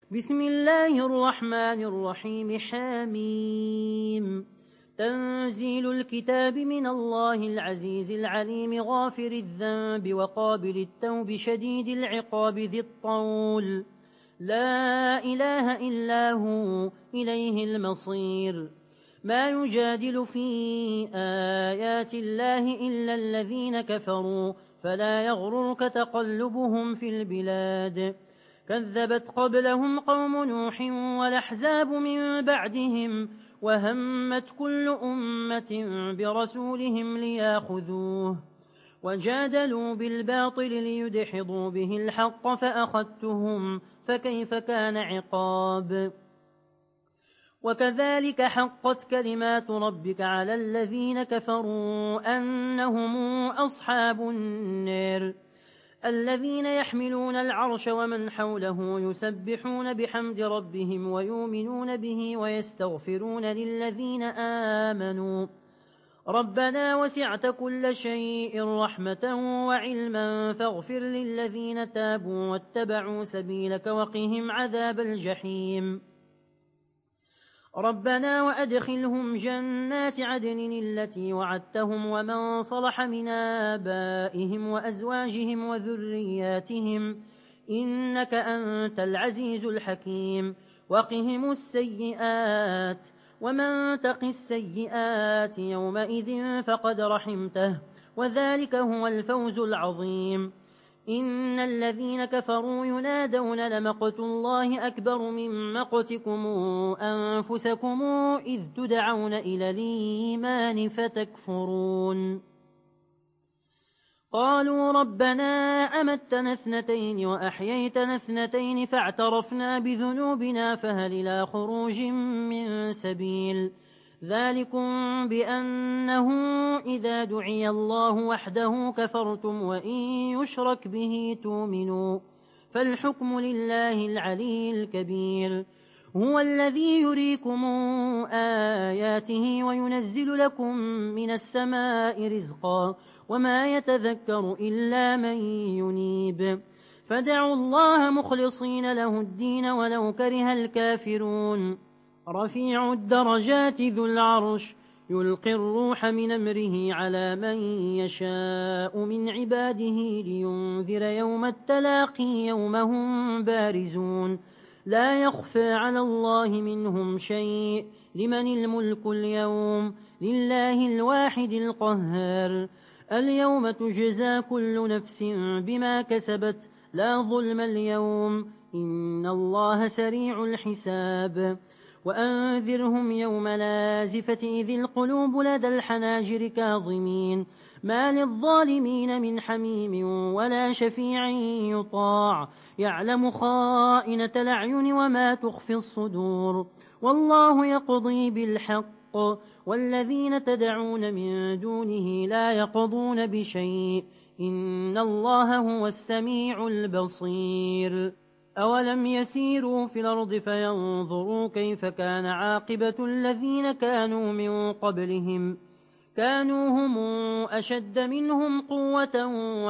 بسم الله الرحمن الرحيم. حميم. تنزيل الكتاب من الله العزيز العليم غافر الذنب وقابل التوب شديد العقاب ذي الطول لا إله إلا هو إليه المصير. ما يجادل في آيات الله إلا الذين كفروا فلا يغررك تقلبهم في البلاد. كذبت قبلهم قوم نوح والأحزاب من بعدهم وهمت كل أمة برسولهم لياخذوه وجادلوا بالباطل ليدحضوا به الحق فأخذتهم فكيف كان عقاب. وكذلك حقت كلمات ربك على الذين كفروا أنهم أصحاب النار الذين يحملون العرش ومن حوله يسبحون بحمد ربهم ويؤمنون به ويستغفرون للذين آمنوا ربنا وسعت كل شيء رحمة وعلما فاغفر للذين تابوا واتبعوا سبيلك وقهم عذاب الجحيم. ربنا وأدخلهم جنات عدن التي وعدتهم ومن صلح من آبائهم وأزواجهم وذرياتهم إنك أنت العزيز الحكيم. وقهم السيئات ومن تق السيئات يومئذ فقد رحمته وذلك هو الفوز العظيم. إن الذين كفروا ينادون لمقت الله أكبر من مقتكم أنفسكم إذ تدعون إلى الإيمان فتكفرون. قالوا ربنا أمتنا اثنتين وأحييتنا اثنتين فاعترفنا بذنوبنا فهل إلى خروج من سبيل. ذلكم بأنه إذا دعي الله وحده كفرتم وإن يشرك به تؤمنوا فالحكم لله العلي الكبير. هو الذي يريكم آياته وينزل لكم من السماء رزقا وما يتذكر إلا من ينيب. فدعوا الله مخلصين له الدين ولو كره الكافرون. رفيع الدرجات ذو العرش يلقي الروح من أمره على من يشاء من عباده لينذر يوم التلاقي يوم هم بارزون لا يخفى على الله منهم شيء. لمن الملك اليوم لله الواحد القهار. اليوم تجزى كل نفس بما كسبت لا ظلم اليوم إن الله سريع الحساب. وأنذرهم يوم لازفة إذ القلوب لدى الحناجر كاظمين ما للظالمين من حميم ولا شفيع يطاع يعلم خائنة الأعين وما تخفي الصدور. والله يقضي بالحق والذين تدعون من دونه لا يقضون بشيء إن الله هو السميع البصير. أولم يسيروا في الأرض فينظروا كيف كان عاقبة الذين كانوا من قبلهم كانوا هم أشد منهم قوة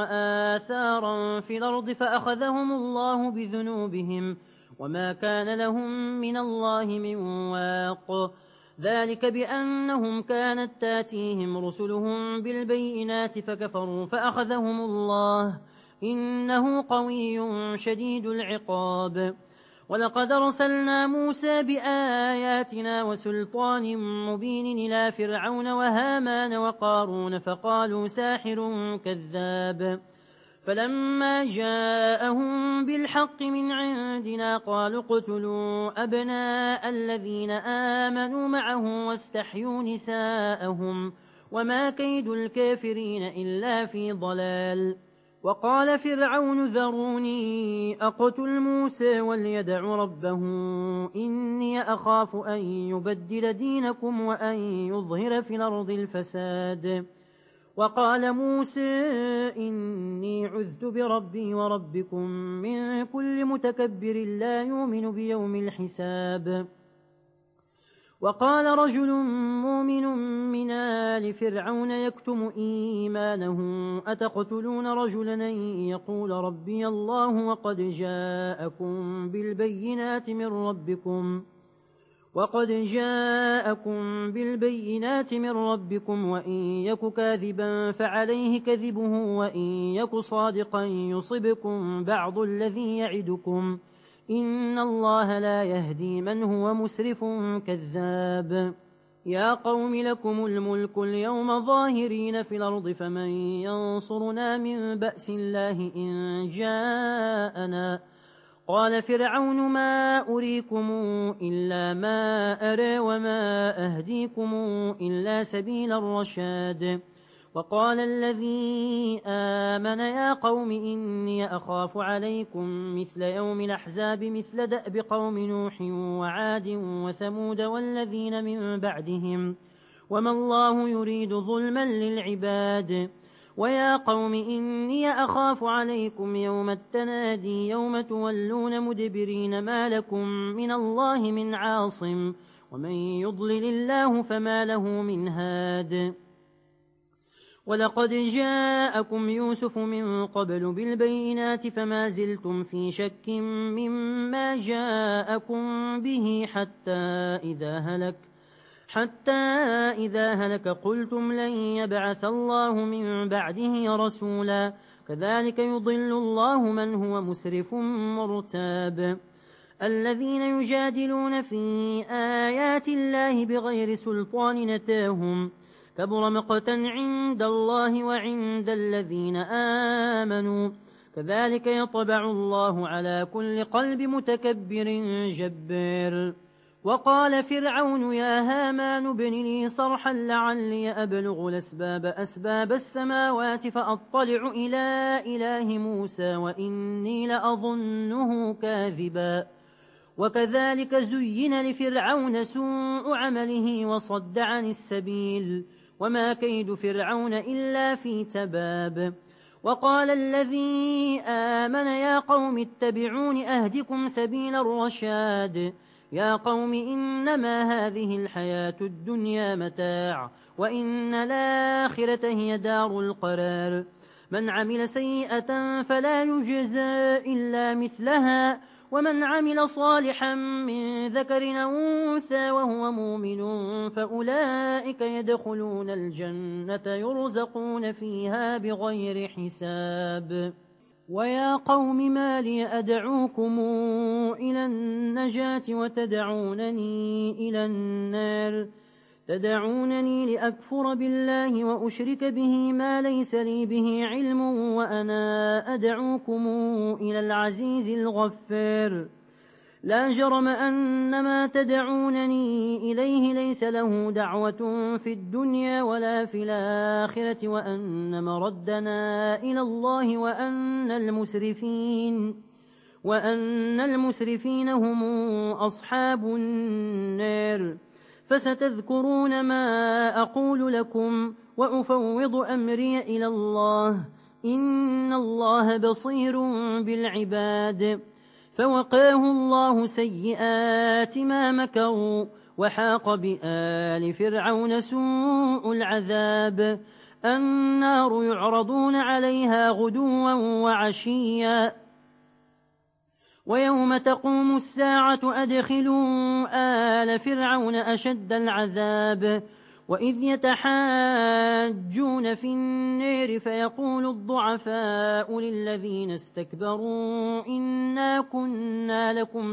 وآثارا في الأرض فأخذهم الله بذنوبهم وما كان لهم من الله من واق. ذلك بأنهم كانت تاتيهم رسلهم بالبينات فكفروا فأخذهم الله إنه قوي شديد العقاب. ولقد أرسلنا موسى بآياتنا وسلطان مبين إلى فرعون وهامان وقارون فقالوا ساحر كذاب. فلما جاءهم بالحق من عندنا قالوا اقتلوا أبناء الذين آمنوا معه واستحيوا نساءهم وما كيد الكافرين إلا في ضلال. وقال فرعون ذروني أقتل موسى وليدع ربه إني أخاف أن يبدل دينكم وأن يظهر في الأرض الفساد. وقال موسى إني عذت بربي وربكم من كل متكبر لا يؤمن بيوم الحساب. وقال رجل مؤمن من آل فرعون يكتم إيمانه أتقتلون رجلا أن يقول ربي الله وقد جاءكم بالبينات من ربكم وإن يك كاذبا فعليه كذبه وإن يك صادقا يصبكم بعض الذي يعدكم إن الله لا يهدي من هو مسرف كذاب يا قوم لكم الملك اليوم ظاهرين في الأرض فمن ينصرنا من بأس الله إن جاءنا قال فرعون ما أريكم إلا ما أرى وما أهديكم إلا سبيل الرشاد وقال الذي آمن يا قوم إني أخاف عليكم مثل يوم الأحزاب مثل دأب قوم نوح وعاد وثمود والذين من بعدهم وما الله يريد ظلما للعباد ويا قوم إني أخاف عليكم يوم التنادي يوم تولون مدبرين ما لكم من الله من عاصم ومن يضلل الله فما له من هاد ولقد جاءكم يوسف من قبل بالبينات فما زلتم في شك مما جاءكم به حتى إذا هلك قلتم لن يبعث الله من بعده رسولا كذلك يضل الله من هو مسرف مرتاب الذين يجادلون في آيات الله بغير سلطان نتاهم كبر مقتا عند الله وعند الذين آمنوا كذلك يطبع الله على كل قلب متكبر جبار وقال فرعون يا هامان ابن لي صرحا لعلي أبلغ أسباب السماوات فأطلع إلى إله موسى وإني لأظنه كاذبا وكذلك زين لفرعون سوء عمله وصد عن السبيل وما كيد فرعون إلا في تباب وقال الذي آمن يا قوم اتبعون أهدكم سبيل الرشاد يا قوم إنما هذه الحياة الدنيا متاع وإن الآخرة هي دار القرار من عمل سيئة فلا يجزى إلا مثلها ومن عمل صالحا من ذكر أو أنثى وهو مؤمن فأولئك يدخلون الجنة يرزقون فيها بغير حساب ويا قوم ما لي أدعوكم إلى النجاة وتدعونني إلى النار تدعونني لأكفر بالله وأشرك به ما ليس لي به علم وأنا أدعوكم إلى العزيز الغفار لا جرم أن ما تدعونني إليه ليس له دعوة في الدنيا ولا في الآخرة وأن مردنا إلى الله وأن المسرفين هم أصحاب النار فستذكرون ما أقول لكم وأفوض أمري إلى الله إن الله بصير بالعباد فوقاه الله سيئات ما مكروا وحاق بآل فرعون سوء العذاب النار يعرضون عليها غدوا وعشيا ويوم تقوم الساعة أدخلوا آل فرعون أشد العذاب وإذ يتحاجون في النار فيقول الضعفاء للذين استكبروا إنا كنا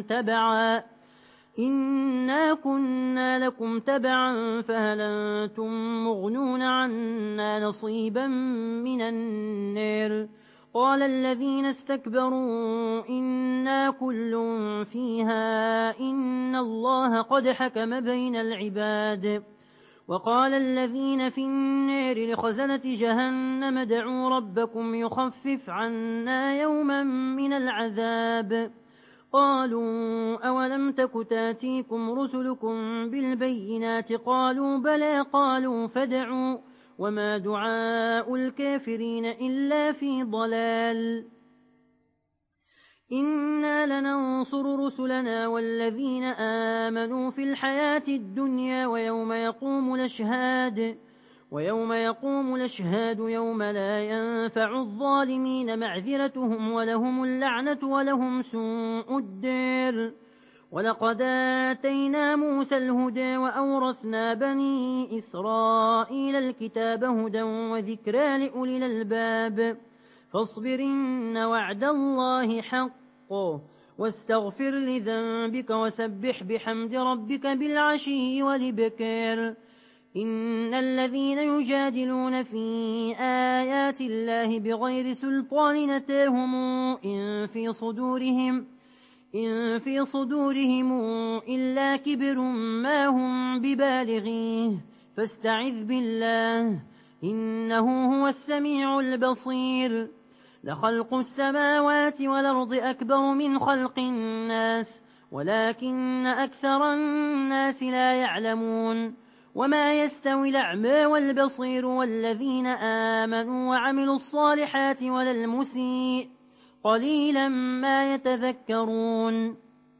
لكم تبعا فهل أنتم مغنون عنا نصيبا من النار قال الذين استكبروا إنا كل فيها إن الله قد حكم بين العباد وقال الذين في النار لخزنة جهنم ادعوا ربكم يخفف عنا يوما من العذاب قالوا أولم تك تاتيكم رسلكم بالبينات قالوا بلى قالوا فادعوا وما دعاء الكافرين إلا في ضلال إنا لننصر رسلنا والذين آمنوا في الحياة الدنيا ويوم يقوم الأشهاد يوم لا ينفع الظالمين معذرتهم ولهم اللعنة ولهم سوء الدير. ولقد آتينا موسى الهدى وأورثنا بني إسرائيل الكتاب هدى وذكرى لأولي الألباب فاصبر إن وعد الله حق واستغفر لذنبك وسبح بحمد ربك بالعشي والإبكار. إن الذين يجادلون في آيات الله بغير سلطان أتاهم إن في صدورهم إلا كبر ما هم ببالغيه فاستعذ بالله إنه هو السميع البصير. لخلق السماوات والأرض أكبر من خلق الناس ولكن أكثر الناس لا يعلمون. وما يستوي الأعمى والبصير والذين آمنوا وعملوا الصالحات ولا المسيء قليلا ما يتذكرون.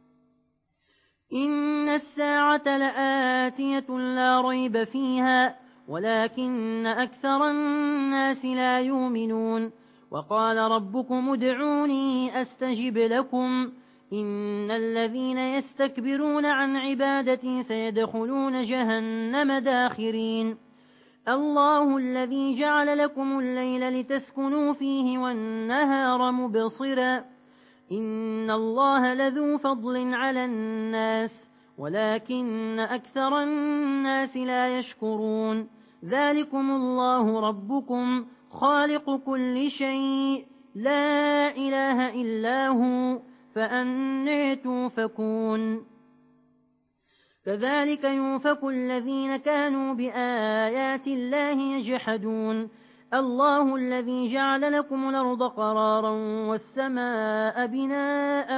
إن الساعة لآتية لا ريب فيها ولكن أكثر الناس لا يؤمنون. وقال ربكم ادعوني أستجب لكم إن الذين يستكبرون عن عبادتي سيدخلون جهنم داخرين. الله الذي جعل لكم الليل لتسكنوا فيه والنهار مبصرا إن الله لذو فضل على الناس ولكن أكثر الناس لا يشكرون. ذلكم الله ربكم خالق كل شيء لا إله إلا هو فأنى توفكون. كذلك يوفك الذين كانوا بآيات الله يجحدون. الله الذي جعل لكم الأرض قرارا والسماء بناء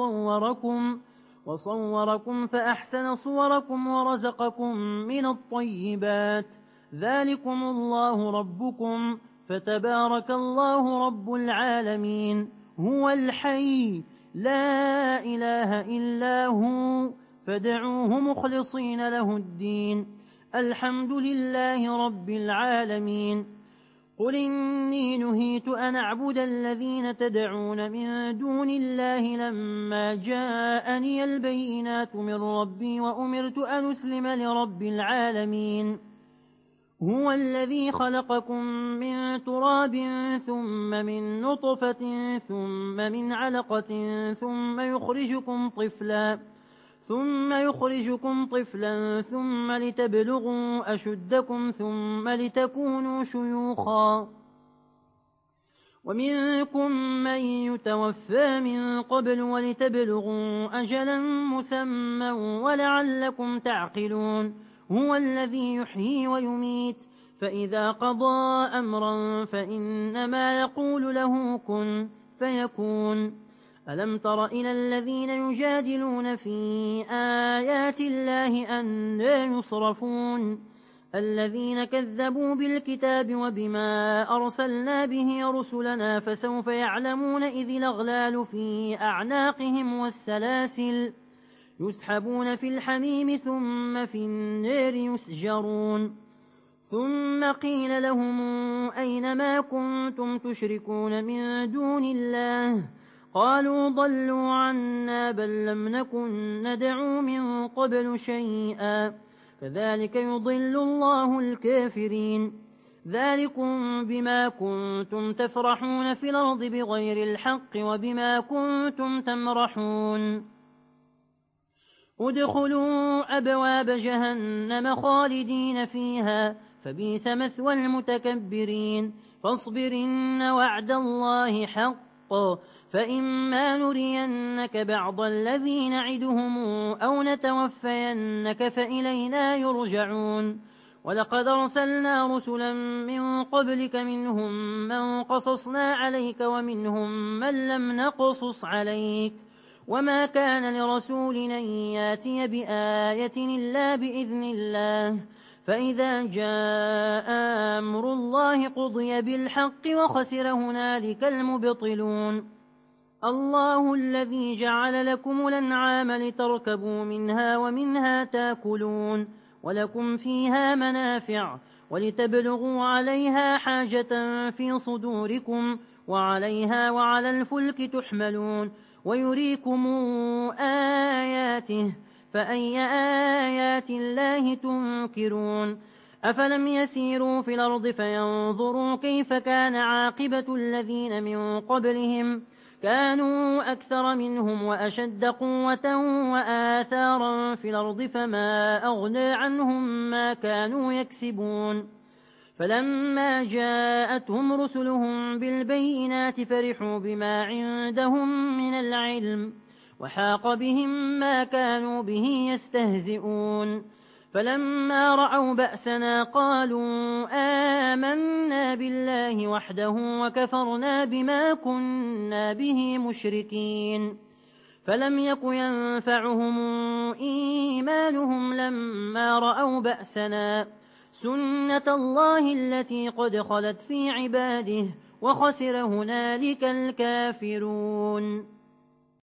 وصوركم فأحسن صوركم ورزقكم من الطيبات. ذلكم الله ربكم فتبارك الله رب العالمين. هو الحي لا إله إلا هو فادعوه مخلصين له الدين. الحمد لله رب العالمين. قل إني نهيت أن أعبد الذين تدعون من دون الله لما جاءني البينات من ربي وأمرت أن أسلم لرب العالمين. هو الذي خلقكم من تراب ثم من نطفة ثم من علقة ثم يخرجكم طفلا ثم لتبلغوا أشدكم ثم لتكونوا شيوخا ومنكم من يتوفى من قبل ولتبلغوا أجلا مسمى ولعلكم تعقلون. هو الذي يحيي ويميت فإذا قضى أمرا فإنما يقول له كن فيكون. ألم تر إلى الذين يجادلون في آيات الله أنى يصرفون. الذين كذبوا بالكتاب وبما أرسلنا به رسلنا فسوف يعلمون إذ الأغلال في أعناقهم والسلاسل يسحبون في الحميم ثم في النار يسجرون. ثم قيل لهم أين ما كنتم تشركون من دون الله قالوا ضلوا عنا بل لم نكن ندعو من قبل شيئا كذلك يضل الله الكافرين. ذلكم بما كنتم تفرحون في الأرض بغير الحق وبما كنتم تمرحون. ادخلوا أبواب جهنم خالدين فيها فبئس مثوى المتكبرين. فاصبر إن وعد الله حق فإما نرينك بعض الذي نعدهم أو نتوفينك فإلينا يرجعون. ولقد أرسلنا رسلا من قبلك منهم من قصصنا عليك ومنهم من لم نقصص عليك وما كان لرسول أن ياتي بآية إلا بإذن الله. فإذا جاء أمر الله قضي بالحق وخسر هنالك المبطلون. الله الذي جعل لكم الأنعام لتركبوا منها ومنها تاكلون ولكم فيها منافع ولتبلغوا عليها حاجة في صدوركم وعليها وعلى الفلك تحملون ويريكم آياته فأي آيات الله تنكرون أفلم يسيروا في الأرض فينظروا كيف كان عاقبة الذين من قبلهم كانوا أكثر منهم وأشد قوة وآثارا في الأرض فما أغنى عنهم ما كانوا يكسبون فلما جاءتهم رسلهم بالبينات فرحوا بما عندهم من العلم وحاق بهم ما كانوا به يستهزئون فلما رأوا بأسنا قالوا آمنا بالله وحده وكفرنا بما كنا به مشركين فلم يك ينفعهم إيمانهم لما رأوا بأسنا سنة الله التي قد خلت في عباده وخسر هنالك الكافرون.